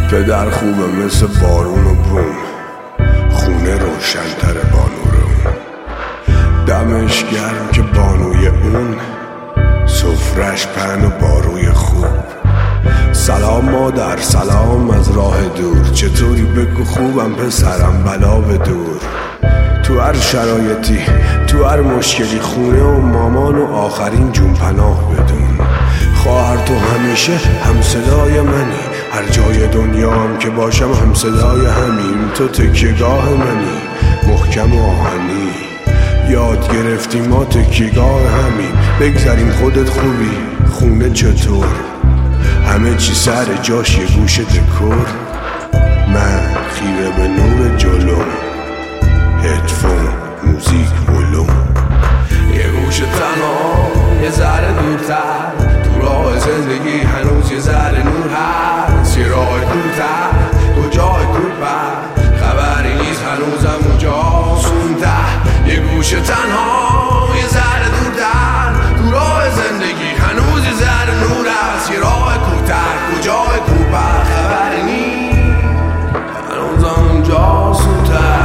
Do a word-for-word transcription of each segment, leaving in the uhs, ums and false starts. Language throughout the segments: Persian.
پدر خوبه مثل بارون و بوم، خونه روشن‌تر بانو رو، دمش گرم که بانوی اون، سفرش پهن و باروی خوب. سلام مادر، سلام از راه دور، چطوری بگو خوبم پسرم بلا به دور. تو هر شرایطی، تو هر مشکلی، خونه و مامان و آخرین جون پناه بدون. خواهر تو همیشه هم صدای منی، هر جای دنیا هم که باشم هم صدای همین. تو تکیه‌گاه منی، محکم و آهنی، یاد گرفتیم ما تکیه‌گاه همین. بگذاریم خودت خوبی، خونه چطور، همه چی سر جاش، یه گوش دکور. من خیره به نور جلو، هدفون موزیک ولوم، یه گوش تنها یه ذره دورتر، تو راه زندگی هنوز یه ذره نور هست. یه راه دورتر کجای دورتر، خبری نیست هنوزم اونجاست اون ته. یه گوش تنها یه ذره دورتر، تو راه زندگی هنوز یه ذره نور هست. یه راه کوتاه کجای دورتر، خبری نیست هنوزم اونجاست اون ته.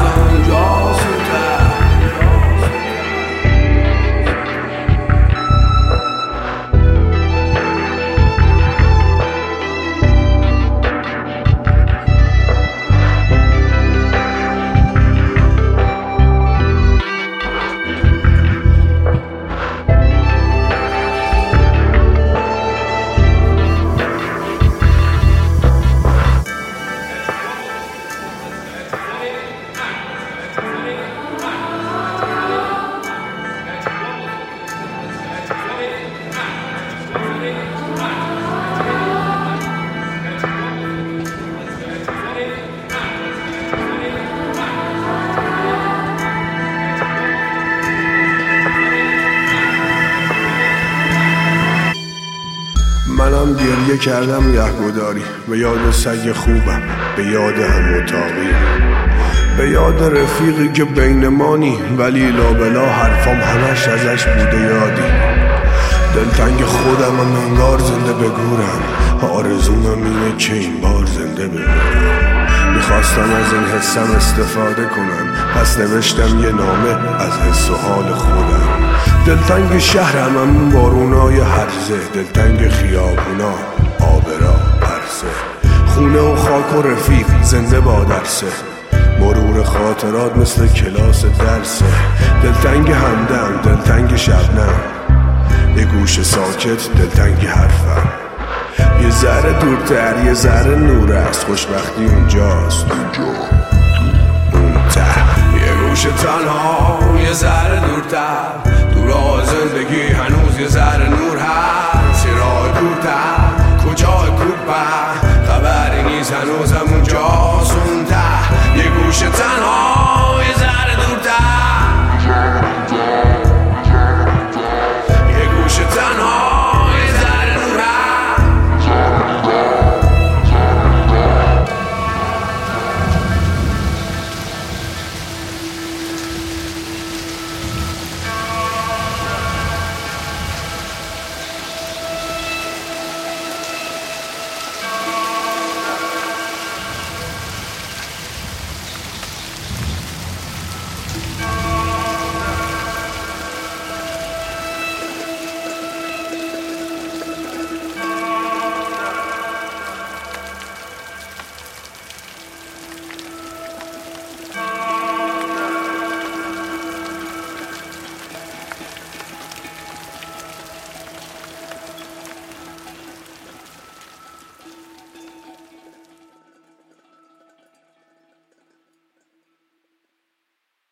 منم گریه کردم یهگداری، به یاد سگ خوبم، به یاد هم اتاقی، به یاد رفیقی که بین مانی، ولی لابلا حرفام همش ازش بوده یادی. دلتنگ خودم هم انگار زنده بگورم، آرزومم اینه که این بار زنده بگورم. میخواستم از این حسم استفاده کنم، پس نوشتم یه نامه از حس و حال خودم. دلتنگ شهرم هم بارونای هرزه، دلتنگ خیابونا آبرا پرسه، خونه و خاک و رفیق زنده با درسه، مرور خاطرات مثل کلاس درسه. دلتنگ همدم، دلتنگ شبنم، یه گوش ساکت دلتنگ حرفم. یه ذره دورتر یه ذره نور است، خوشبختی اونجاست اون ته. یه گوش تنها یه ذره دورتر، تو راه زندگی هنوز یه ذره نور هست. یه راه دورتر کجای کوپه، خبری نیست هنوزم اونجاست اون ته. یه گوش تنها